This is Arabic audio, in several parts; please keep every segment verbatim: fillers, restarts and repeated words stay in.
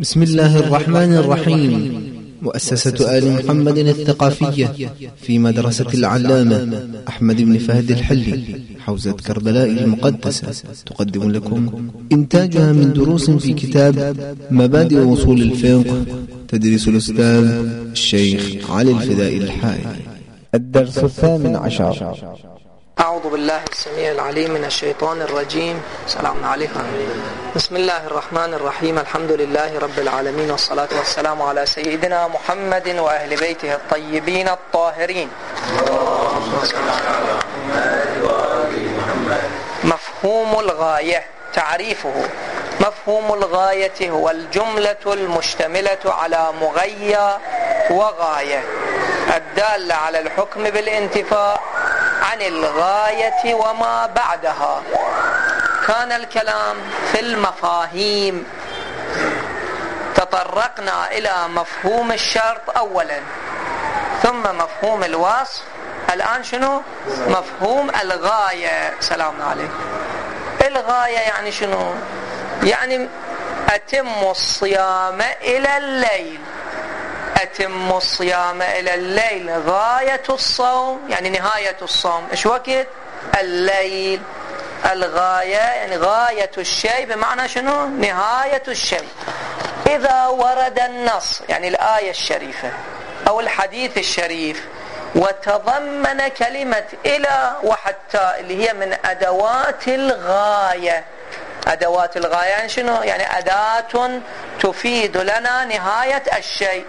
بسم الله الرحمن الرحيم. مؤسسة آل محمد الثقافية في مدرسة العلامة أحمد بن فهد الحلي حوزة كربلاء المقدسة تقدم لكم إنتاجها من دروس في كتاب مبادئ أصول الفقه تدريس الأستاذ الشيخ علي الفدائي الحائري. الدرس الثامن عشر. أعوذ بالله السميع العليم من الشيطان الرجيم. السلام عليكم. بسم الله الرحمن الرحيم. الحمد لله رب العالمين، والصلاة والسلام على سيدنا محمد وأهل بيته الطيبين الطاهرين. مفهوم الغاية. تعريفه: مفهوم الغاية هو الجملة المشتملة على مغية وغاية الدالة على الحكم بالانتفاء عن الغاية وما بعدها. كان الكلام في المفاهيم، تطرقنا إلى مفهوم الشرط أولا ثم مفهوم الوصف، الآن شنو؟ مفهوم الغاية. سلام عليكم. الغاية يعني شنو؟ يعني أتم الصيام إلى الليل. أتم الصيام إلى الليل، غاية الصوم يعني نهاية الصوم إيش وقت؟ الليل. الغاية يعني غاية الشيء بمعنى شنو؟ نهاية الشيء. إذا ورد النص يعني الآية الشريفة أو الحديث الشريف وتضمن كلمة إلى وحتى اللي هي من أدوات الغاية. أدوات الغاية يعني شنو؟ يعني أداة تفيد لنا نهاية الشيء.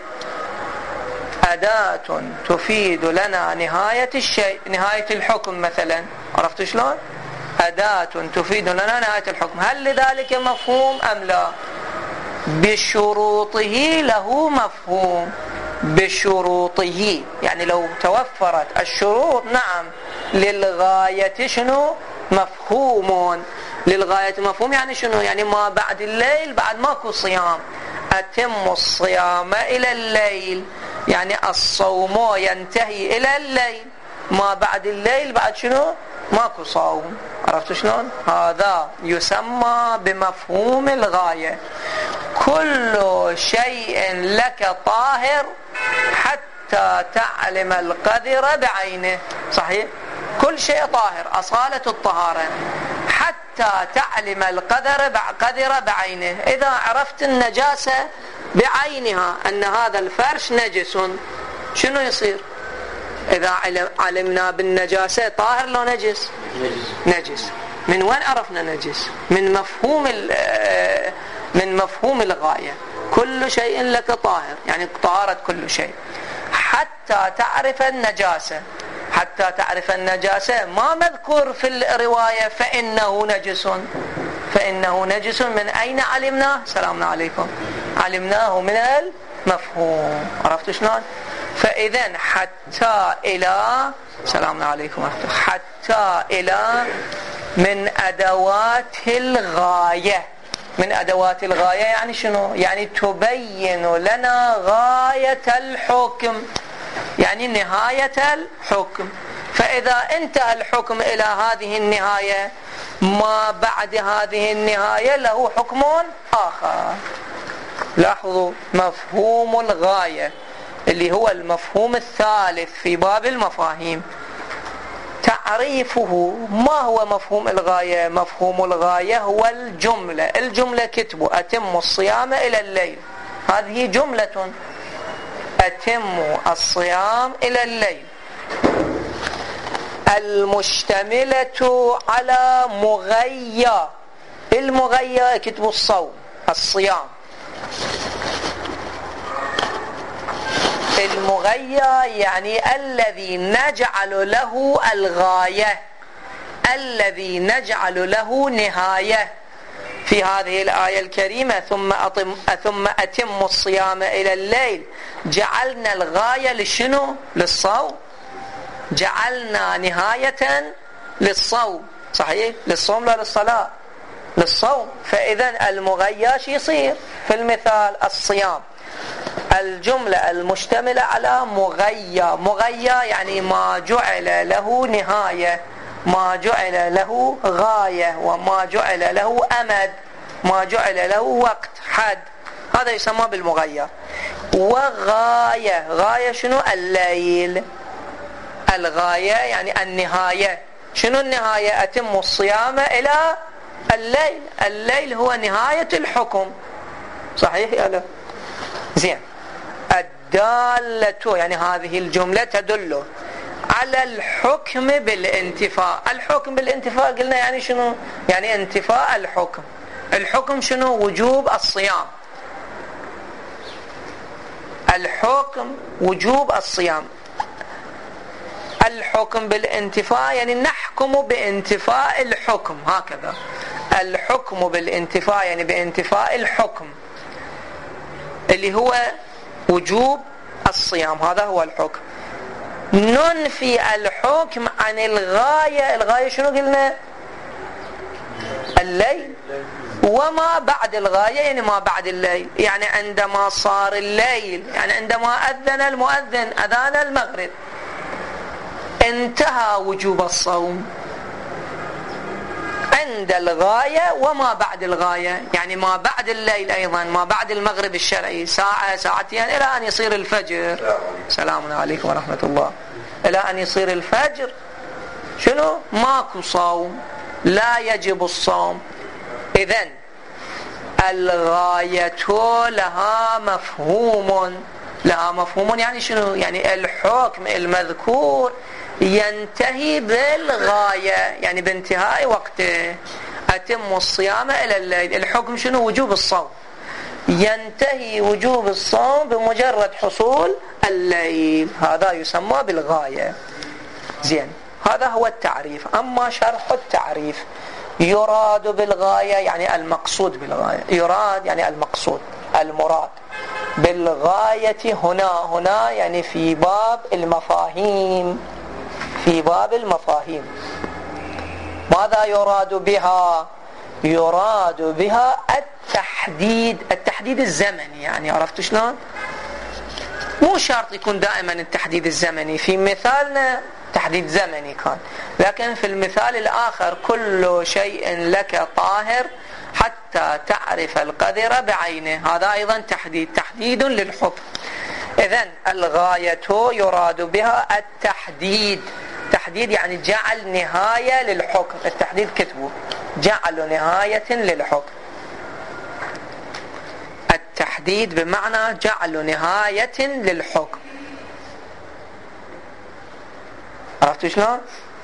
أداة تفيد لنا نهاية الشيء، نهاية الحكم مثلا. عرفت شلون؟ أداة تفيد لنا نهاية الحكم. هل لذلك مفهوم أم لا؟ بشروطه له مفهوم. بشروطه يعني لو توفرت الشروط نعم للغاية شنو؟ مفهوم. للغاية مفهوم يعني شنو؟ يعني ما بعد الليل بعد ماكو صيام. أتم الصيام إلى الليل يعني الصوم ينتهي إلى الليل، ما بعد الليل بعد شنو؟ ماكو صوم. عرفت شلون؟ هذا يسمى بمفهوم الغاية. كل شيء لك طاهر حتى تعلم القدر بعينه. صحيح؟ كل شيء طاهر، أصالة الطهارة، حتى تعلم القدر قدر بعينه. إذا عرفت النجاسة بعينها أن هذا الفرش نجس شنو يصير؟ إذا علمنا بالنجاسة طاهر لو نجس؟ نجس. من وين عرفنا نجس؟ من مفهوم من مفهوم الغاية. كل شيء لك طاهر يعني طهارة كل شيء حتى تعرف النجاسة. حتى تعرف النجاسة ما مذكور في الرواية فإنه نجس. فإنه نجس من أين علمناه؟ سلام عليكم. علمناه من المفهوم. عرفت شلون؟ فإذن حتى إلى سلام عليكم حتى إلى من أدوات الغاية. من أدوات الغاية يعني شنو؟ يعني تبين لنا غاية الحكم يعني نهاية الحكم. فإذا انتهى الحكم إلى هذه النهاية ما بعد هذه النهاية له حكم آخر. لاحظوا مفهوم الغاية اللي هو المفهوم الثالث في باب المفاهيم. تعريفه: ما هو مفهوم الغاية؟ مفهوم الغاية هو الجملة. الجملة كتبوا أتم الصيام إلى الليل، هذه جملة. أتم الصيام إلى الليل المشتملة على مغية. المغية كتبوا الصوم الصيام. المغية يعني الذي نجعل له الغاية، الذي نجعل له نهاية. في هذه الآية الكريمة ثم أتم, ثم أتم الصيام إلى الليل جعلنا الغاية لشنو؟ للصوم. جعلنا نهاية للصوم. صحيح؟ للصوم لا للصلاة؟ للصوم. فإذن المغياش يصير في المثال الصيام. الجملة المشتملة على مغية. مغية يعني ما جعل له نهاية، ما جعل له غاية، وما جعل له أمد، ما جعل له وقت حد. هذا يسمى بالمغير. وغاية، غاية شنو؟ الليل. الغاية يعني النهاية. شنو النهاية؟ أتم الصيام إلى الليل. الليل هو نهاية الحكم، صحيح يا لا؟ زين. الدالة يعني هذه الجملة تدل على الحكم بالانتفاء. الحكم بالانتفاء قلنا يعني شنو؟ يعني انتفاء الحكم. الحكم شنو؟ وجوب الصيام. الحكم وجوب الصيام. الحكم بالانتفاء يعني نحكم بانتفاء الحكم، هكذا. الحكم بالانتفاء يعني بانتفاء الحكم اللي هو وجوب الصيام، هذا هو الحكم. ننفي الحكم عن الغاية. الغاية شنو قلنا؟ الليل. وما بعد الغاية يعني ما بعد الليل، يعني عندما صار الليل، يعني عندما أذن المؤذن أذان المغرب انتهى وجوب الصوم. عند الغاية وما بعد الغاية، يعني ما بعد الليل أيضا، ما بعد المغرب الشرعي ساعة ساعتين إلى أن يصير الفجر. سلام عليكم ورحمة الله. إلى أن يصير الفجر شنو؟ ماكو صوم، لا يجب الصوم. إذن الغاية لها مفهوم. لها مفهوم يعني شنو؟ يعني الحكم المذكور ينتهي بالغاية، يعني بانتهاء وقته. أتم الصيام إلى الليل. الحكم شنو؟ وجوب الصوم. ينتهي وجوب الصوم بمجرد حصول الليل، هذا يسمى بالغاية. زين، هذا هو التعريف. أما شرح التعريف: يراد بالغاية يعني المقصود بالغاية. يراد يعني المقصود، المراد. بالغاية هنا، هنا يعني في باب المفاهيم، في باب المفاهيم. ماذا يراد بها؟ يراد بها التحديد، التحديد الزمني. يعني عرفت شلون؟ مو شرط يكون دائما التحديد الزمني. في مثالنا تحديد زمني كان، لكن في المثال الآخر: كل شيء لك طاهر حتى تعرف القدر بعينه. هذا أيضا تحديد، تحديد للحكم. إذن الغاية يراد بها التحديد. تحديد يعني جعل نهاية للحكم. التحديد كتبه جعل نهاية للحكم. التحديد بمعنى جعل نهاية للحكم. عرفتوا شلون؟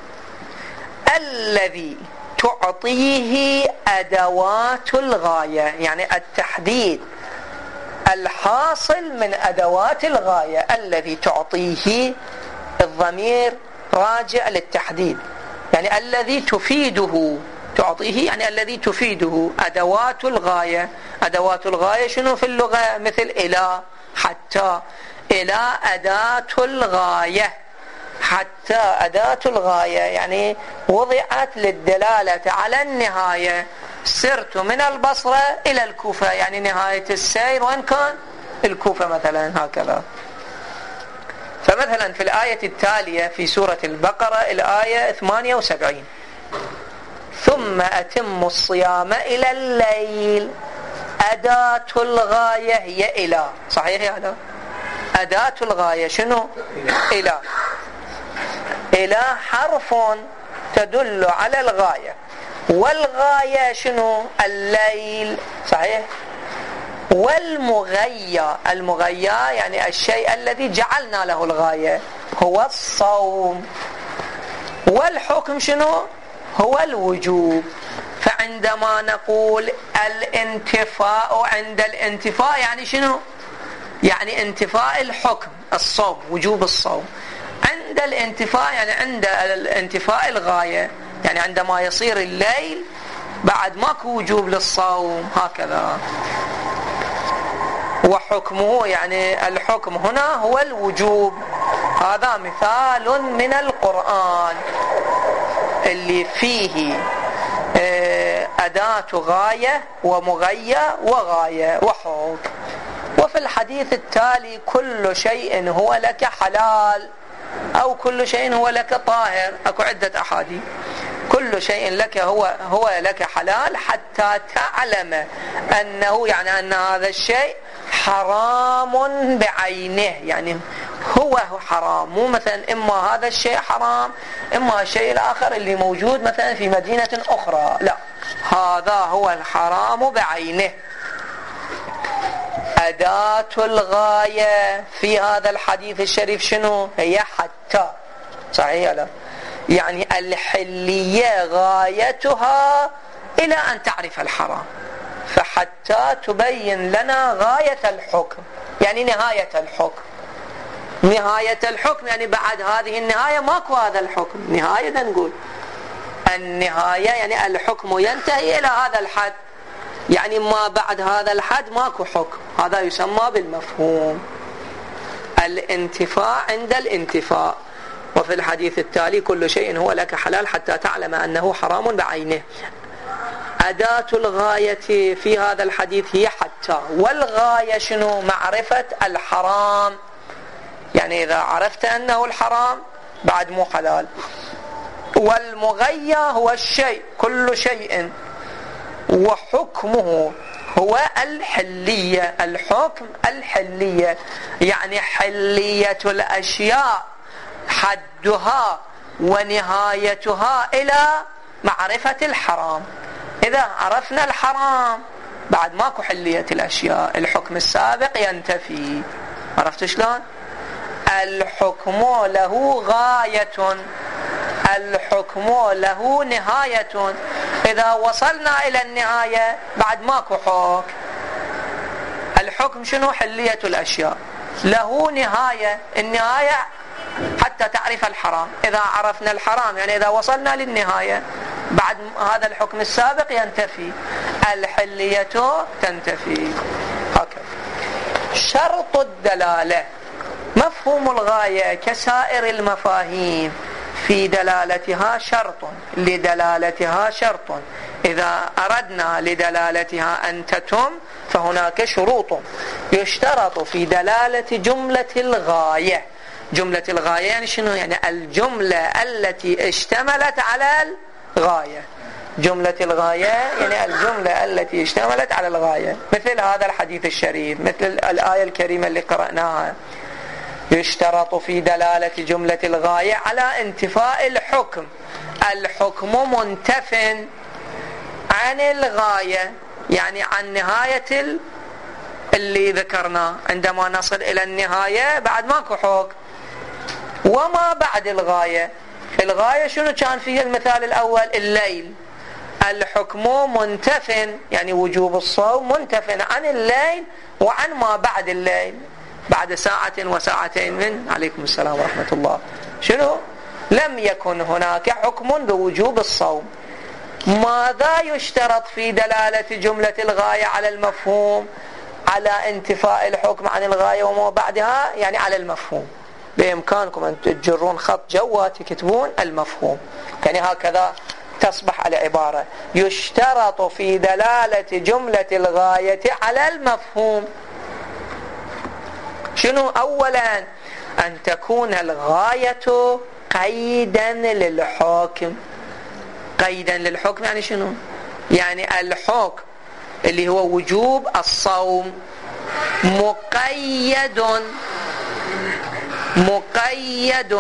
الذي تعطيه أدوات الغاية، يعني التحديد الحاصل من أدوات الغاية. الذي تعطيه، الضمير راجع للتحديد، يعني الذي تفيده. تعطيه يعني الذي تفيده أدوات الغاية. أدوات الغاية شنو في اللغة؟ مثل إلى، حتى. إلى أداة الغاية. حتى أداة الغاية يعني وضعت للدلالة على النهاية. سرت من البصرة إلى الكوفة، يعني نهاية السير وين كان؟ الكوفة مثلا، هكذا. فمثلا في الآية التالية في سورة البقرة الآية ثمانية وسبعين: ثم أتم الصيام إلى الليل. أداة الغاية هي إلى، صحيح يا هذا؟ أداة الغاية شنو؟ إلى. إلى حرف تدل على الغاية، والغاية شنو؟ الليل، صحيح. والمغيى، المغيى يعني الشيء الذي جعلنا له الغاية، هو الصوم. والحكم شنو؟ هو الوجوب. فعندما نقول الانتفاء، عند الانتفاء يعني شنو؟ يعني انتفاء الحكم، الصوم، وجوب الصوم. عند الانتفاء يعني عند الانتفاء الغاية، يعني عندما يصير الليل بعد ماكو وجوب للصوم، هكذا. وحكمه يعني الحكم هنا هو الوجوب. هذا مثال من القرآن اللي فيه أداة غاية ومغية وغاية وحكم. وفي الحديث التالي: كل شيء هو لك حلال، أو كل شيء هو لك طاهر. أكو عدة أحاديث. كل شيء لك هو هو لك حلال حتى تعلم أنه يعني أن هذا الشيء حرام بعينه، يعني هو حرام، مو مثلا إما هذا الشيء حرام إما الشيء الآخر اللي موجود مثلا في مدينة أخرى، لا، هذا هو الحرام بعينه. أداة الغاية في هذا الحديث الشريف شنو؟ هي حتى، صحيح لا؟ يعني الحلية غايتها إلى أن تعرف الحرام، فحتى تبين لنا غاية الحكم، يعني نهاية الحكم. نهاية الحكم يعني بعد هذه النهاية ماكو هذا الحكم، نهاية نقول النهاية يعني الحكم ينتهي إلى هذا الحد، يعني ما بعد هذا الحد ماكو حكم، هذا يسمى بالمفهوم. الانتفاع عند الانتفاع. وفي الحديث التالي كل شيء هو لك حلال حتى تعلم أنه حرام بعينه. أداة الغاية في هذا الحديث هي حتى، والغاية شنو؟ معرفة الحرام، يعني إذا عرفت أنه الحرام بعد مو حلال. والمغيى هو الشيء، كل شيء، وحكمه هو الحلية، الحكم الحلية، يعني حلية الأشياء حدها ونهايتها إلى معرفة الحرام. إذا عرفنا الحرام بعد ماكو حلية الأشياء، الحكم السابق ينتفي. عرفت شلون؟ الحكم له غاية، الحكم له نهاية، إذا وصلنا إلى النهاية بعد ماكو حكم. الحكم شنو؟ حلية الأشياء، له نهاية، النهاية حتى تعرف الحرام. إذا عرفنا الحرام يعني إذا وصلنا للنهاية بعد هذا الحكم السابق ينتفي، الحلية تنتفي. هكذا. شرط الدلالة. مفهوم الغاية كسائر المفاهيم في دلالتها شرط، لدلالتها شرط، إذا أردنا لدلالتها أن تتم فهناك شروط. يشترط في دلالة جملة الغاية. جملة الغاية يعني شنو؟ يعني الجملة التي اشتملت على الغاية. جملة الغاية يعني الجملة التي اشتملت على الغاية، مثل هذا الحديث الشريف، مثل الآية الكريمة اللي قرأناها. يشترط في دلالة جملة الغاية على انتفاء الحكم. الحكم منتف عن الغاية، يعني عن نهاية اللي ذكرناه. عندما نصل إلى النهاية بعد ماكو حكم. وما بعد الغاية، الغاية شنو كان فيه المثال الأول؟ الليل. الحكم منتف يعني وجوب الصوم منتف عن الليل وعن ما بعد الليل، بعد ساعة وساعتين من عليكم السلام ورحمة الله. شنو؟ لم يكن هناك حكم بوجوب الصوم. ماذا يشترط في دلالة جملة الغاية على المفهوم؟ على انتفاء الحكم عن الغاية وما بعدها، يعني على المفهوم. بإمكانكم أن تجرون خط جوات تكتبون المفهوم، يعني هكذا تصبح العبارة. يشترط في دلالة جملة الغاية على المفهوم. شنو؟ أولا أن تكون الغاية قيدا للحكم. قيدا للحكم يعني شنو؟ يعني الحكم اللي هو وجوب الصوم مقيد مقيد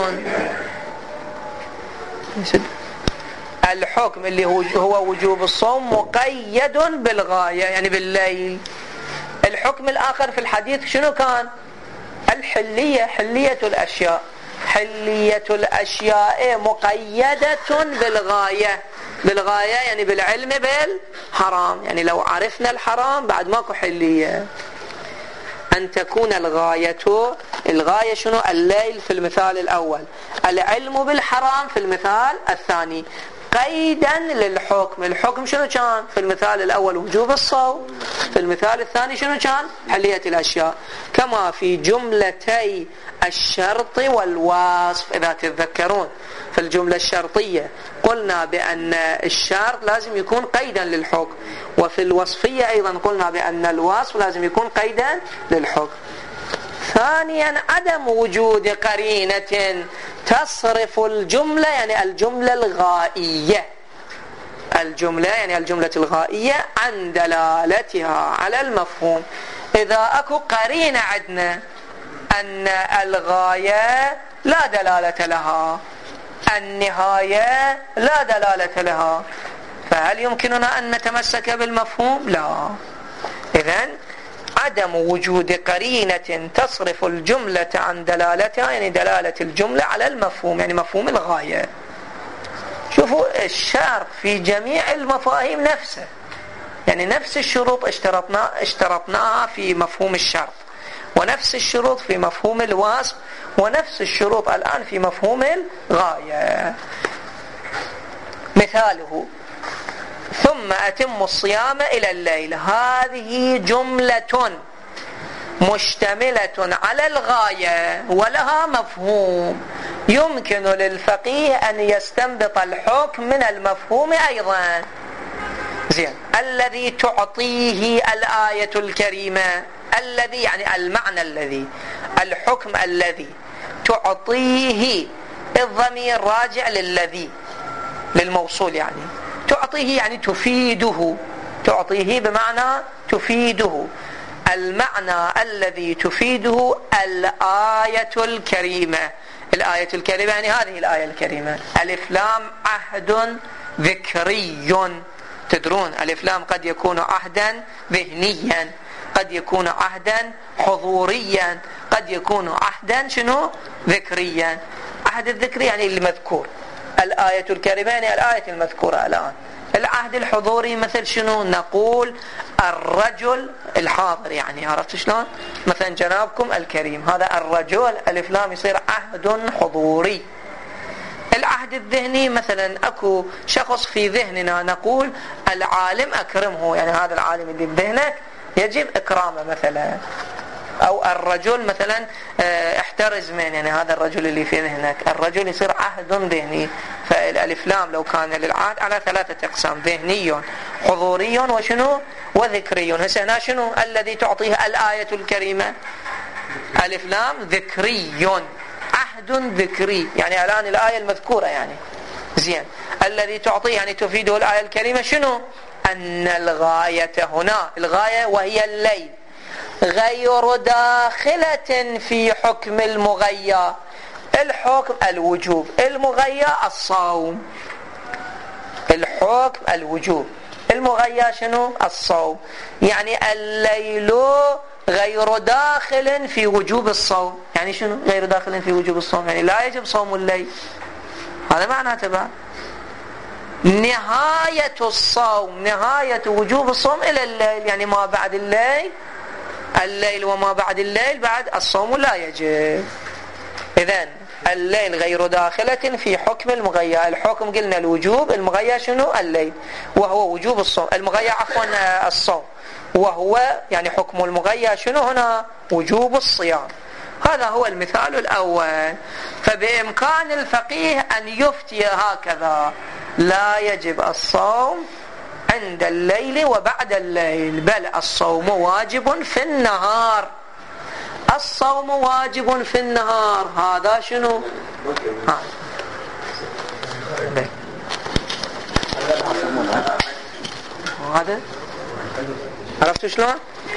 الحكم اللي هو وجوب الصوم مقيد بالغاية، يعني بالليل. الحكم الآخر في الحديث شنو كان؟ الحلية، حلية الأشياء. حلية الأشياء مقيدة بالغاية. بالغاية يعني بالعلم بالحرام، يعني لو عرفنا الحرام بعد ماكو حلية. أن تكون الغاية، الغاية شنو؟ الليل في المثال الأول، العلم بالحرام في المثال الثاني. قيدا للحكم. الحكم شنو كان؟ في المثال الأول وجوب الصوم، في المثال الثاني شنو كان؟ حلية الأشياء. كما في جملتي الشرط والوصف. إذا تتذكرون في الجملة الشرطية قلنا بأن الشرط لازم يكون قيدا للحكم، وفي الوصفية أيضا قلنا بأن الوصف لازم يكون قيدا للحكم. ثانيا عدم وجود قرينة تصرف الجملة، يعني الجملة الغائية. الجملة يعني الجملة الغائية عن دلالتها على المفهوم. إذا أكو قرينة عندنا أن الغاية لا دلالة لها، النهاية لا دلالة لها، فهل يمكننا أن نتمسك بالمفهوم؟ لا. إذن عدم وجود قرينة تصرف الجملة عن دلالتها يعني دلالة الجملة على المفهوم، يعني مفهوم الغاية. شوفوا الشرط في جميع المفاهيم نفسه، يعني نفس الشروط اشترطنا اشترطناها في مفهوم الشرط، ونفس الشروط في مفهوم الوصف، ونفس الشروط الآن في مفهوم الغاية. مثاله ثم أتم الصيام إلى الليل، هذه جملة مشتملة على الغاية ولها مفهوم، يمكن للفقيه أن يستنبط الحكم من المفهوم أيضا. زين، الذي تعطيه الآية الكريمة، الذي يعني المعنى الذي، الحكم الذي تعطيه، الضمير راجع للذي للموصول، يعني تعطيه يعني تفيده، تعطيه بمعنى تفيده، المعنى الذي تفيده الآية الكريمة. الآية الكريمة يعني هذه الآية الكريمة، ألف لام عهد ذكري. تدرون ألف لام قد يكون عهدا ذهنيا، قد يكون عهدا حضوريا، قد يكون عهدا شنو ذكريا. عهد الذكري يعني المذكور، الآية الكريمة يعني الآية المذكورة الآن. العهد الحضوري مثل شنو؟ نقول الرجل الحاضر، يعني عرفت شلون؟ مثلا جنابكم الكريم، هذا الرجل ألف لام يصير عهد حضوري. العهد الذهني مثلا اكو شخص في ذهننا، نقول العالم اكرمه، يعني هذا العالم اللي بذهنك يجب اكرامه مثلا. او الرجل مثلا احترز من، يعني هذا الرجل اللي في ذهنك، الرجل يصير عهد ذهني. فالالف لام لو كان للعهد على ثلاثة اقسام، ذهني حضوري وشنو وذكري. هسه هنا شنو الذي تعطيه الآية الكريمة؟ الف لام ذكري، عهد ذكري، يعني الآن الآية المذكورة يعني. زين، الذي تعطيه يعني تفيده الآية الكريمة شنو؟ أن الغاية هنا، الغاية وهي الليل، غير داخلة في حكم المغيى. الحكم الوجوب، المغيى الصوم. الحكم الوجوب، المغيى شنو؟ الصوم. يعني الليل غير داخل في وجوب الصوم. يعني شنو غير داخل في وجوب الصوم؟ يعني لا يجب صوم الليل، هذا معناته بقى. نهاية الصوم، نهاية وجوب الصوم إلى الليل، يعني ما بعد الليل، الليل وما بعد الليل بعد الصوم لا يجب. إذن الليل غير داخلة في حكم المغيى. الحكم قلنا الوجوب، المغيى شنو؟ الليل، وهو وجوب الصوم، المغيى عفوا الصوم، وهو يعني حكم المغيى شنو هنا؟ وجوب الصيام. هذا هو المثال الأول. فبإمكان الفقيه أن يفتي هكذا: لا يجب الصوم عند الليل وبعد الليل، بل الصوم واجب في النهار. الصوم واجب في النهار، هذا شنو؟ ها. هذا عرفتوا شلون؟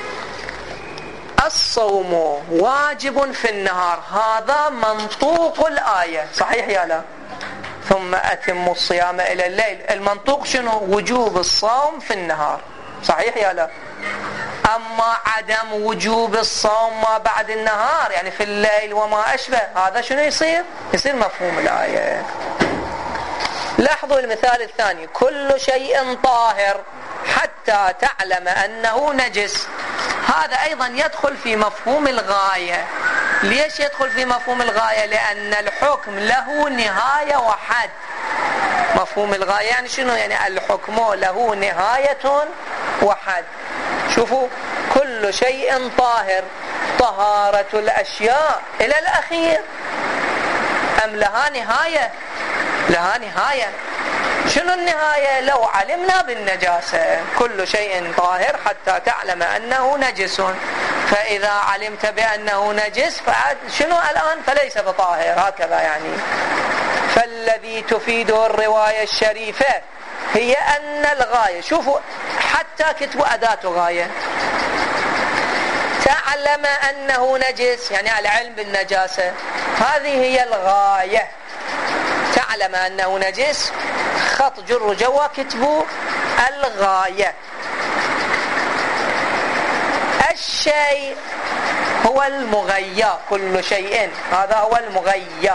الصوم واجب في النهار، هذا منطوق الآية، صحيح يا لا؟ ثم أتموا الصيام إلى الليل، المنطوق شنو؟ وجوب الصوم في النهار، صحيح يا لا؟ أما عدم وجوب الصوم ما بعد النهار، يعني في الليل وما أشبه، هذا شنو يصير؟ يصير مفهوم الآية. لاحظوا المثال الثاني: كل شيء طاهر حتى تعلم أنه نجس. هذا أيضا يدخل في مفهوم الغاية. ليش يدخل في مفهوم الغاية؟ لأن الحكم له نهاية وحد. مفهوم الغاية يعني شنو؟ يعني الحكم له نهاية وحد. شوفوا، كل شيء طاهر، طهارة الأشياء إلى الأخير، أم لها نهاية؟ لها نهاية. شنو النهاية؟ لو علمنا بالنجاسة، كل شيء طاهر حتى تعلم أنه نجس، فإذا علمت بأنه نجس فعد شنو الآن؟ فليس بطاهر، هكذا يعني. فالذي تفيده الرواية الشريفة هي أن الغاية، شوفوا حتى كتبوا أداة غاية، تعلم أنه نجس يعني العلم بالنجاسة، هذه هي الغاية. تعلم أنه نجس، خط جر جوا كتبوا الغاية. الشيء هو المغيى، كل شيء هذا هو المغيى.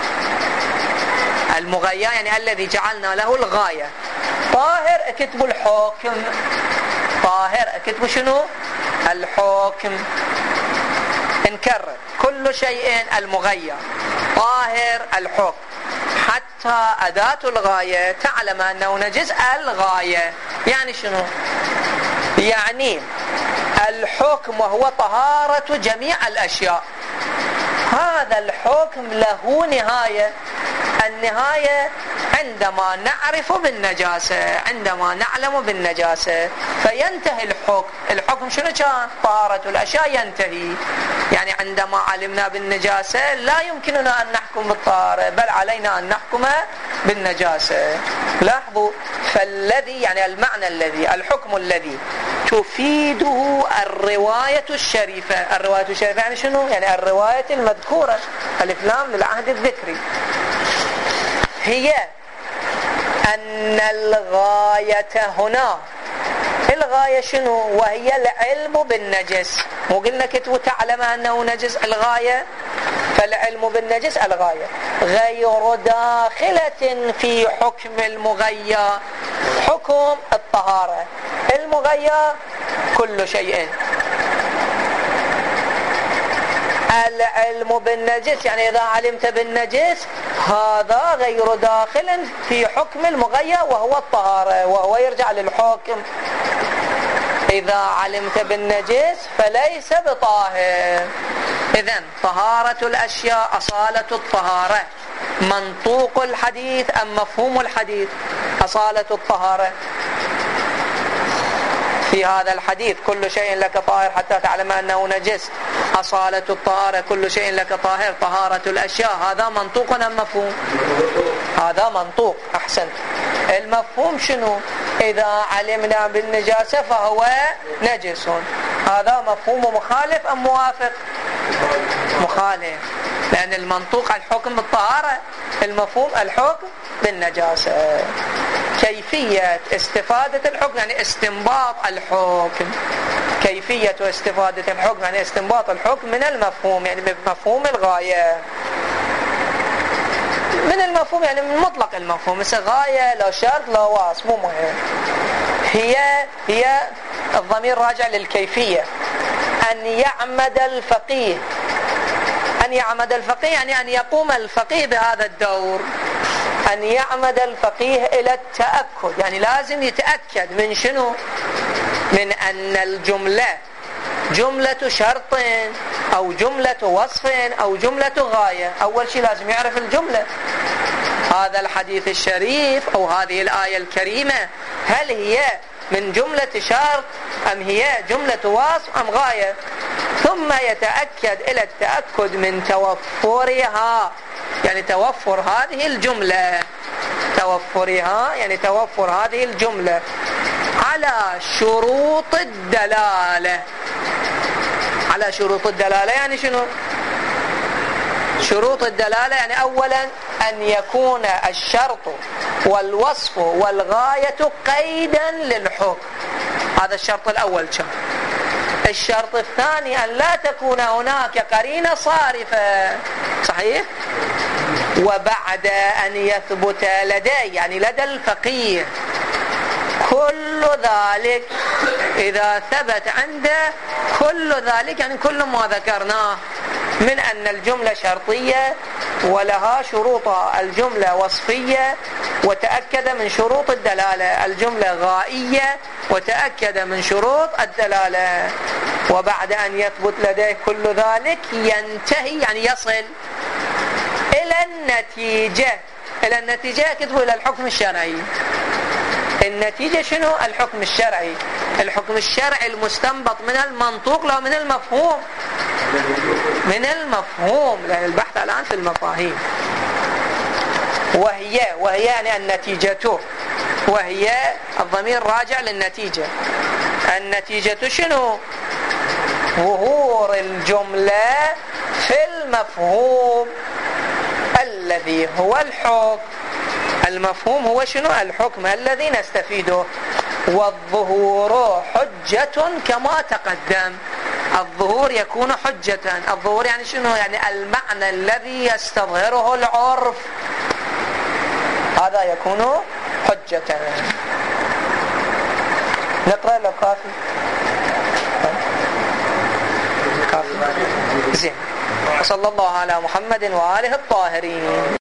المغيى يعني الذي جعلنا له الغاية. طاهر اكتبوا الحكم، طاهر اكتبوا شنو؟ الحكم. نكرر كل شيء المغيى، طاهر الحكم. حتى أداة الغاية تعلم أنه نجس الغاية، يعني شنو؟ يعني الحكم وهو طهارة جميع الأشياء. هذا الحكم له نهاية، النهاية عندما نعرف بالنجاسة، عندما نعلم بالنجاسة فينتهي الحكم. الحكم شنو كان؟ طهارة الأشياء ينتهي، يعني عندما علمنا بالنجاسة لا يمكننا أن نحكم بالطهارة، بل علينا أن نحكم بالنجاسة. لاحظوا، فالذي يعني المعنى الذي، الحكم الذي تفيده الرواية الشريفة. الرواية الشريفة يعني شنو؟ يعني الرواية المذكورة، الإفلام للعهد الذكري، هي أن الغاية هنا، الغاية شنو؟ وهي العلم بالنجس. مو قلنا كتبوا تعلم أنه نجس الغاية، فالعلم بالنجس الغاية، غير داخلة في حكم المغيى، حكم الطهارة. المغيى كل شيء. العلم بالنجس يعني إذا علمت بالنجس هذا غير داخل في حكم المغيى وهو الطهارة، وهو يرجع للحكم. إذا علمت بالنجس فليس بطاهر. إذن طهارة الأشياء أصالة الطهارة. منطوق الحديث أم مفهوم الحديث؟ أصالة الطهارة. في هذا الحديث كل شيء لك طاهر حتى تعلم أنه نجس، أصالة الطهارة كل شيء لك طاهر، طهارة الأشياء، هذا منطوق أم مفهوم؟ هذا منطوق. أحسنت. المفهوم شنو؟ إذا علمنا بالنجاسة فهو نجس، هذا مفهوم مخالف أم موافق؟ مخالف، لأن المنطوق الحكم بالطهارة، المفهوم الحكم بالنجاسة. كيفية استفادة الحكم يعني استنباط الحكم، كيفية استفادة الحكم يعني استنباط الحكم من المفهوم، يعني من مفهوم الغاية، من المفهوم يعني من مطلق المفهوم، مثل غاية لا شرط لا واصف، مو مهم. هي هي الضمير راجع للكيفية. أن يعمد الفقيه، أن يعمد الفقيه يعني أن يقوم الفقيه بهذا الدور. أن يعمد الفقيه إلى التأكد، يعني لازم يتأكد من شنو؟ من أن الجملة جملة شرط أو جملة وصف أو جملة غاية. أول شيء لازم يعرف الجملة. هذا الحديث الشريف أو هذه الآية الكريمة هل هي من جملة شرط أم هي جملة وصف أم غاية؟ ثم يتأكد إلى التأكد من توفرها، يعني توفر هذه الجملة، توفرها يعني توفر هذه الجملة على شروط الدلالة. على شروط الدلالة يعني شنو؟ شروط الدلالة يعني أولا أن يكون الشرط والوصف والغاية قيدا للحكم، هذا الشرط الأول كان. الشرط الثاني أن لا تكون هناك قرينة صارفة، صحيح؟ وبعد أن يثبت لدي يعني لدى الفقيه كل ذلك، إذا ثبت عنده كل ذلك يعني كل ما ذكرناه من أن الجملة شرطية ولها شروطها، الجملة وصفية وتأكد من شروط الدلالة، الجملة غائية وتأكد من شروط الدلالة. وبعد أن يثبت لديه كل ذلك ينتهي يعني يصل إلى النتيجة. إلى النتيجة كتبوا إلى الحكم الشرعي. النتيجة شنو؟ الحكم الشرعي. الحكم الشرعي المستنبط من المنطوق لا من المفهوم؟ من المفهوم، لأن البحث الآن في المفاهيم. وهي وهي يعني النتيجة وهي الضمير راجع للنتيجة. النتيجة شنو؟ ظهور الجملة في المفهوم الذي هو الحكم. المفهوم هو شنو؟ الحكم الذي نستفيده. والظهور حجة كما تقدم. الظهور يكون حجة. الظهور يعني شنو؟ يعني المعنى الذي يستظهره العرف هذا يكون حجة. نقرأ لو كافي كافي زين. وصلى الله على محمد وآله الطاهرين.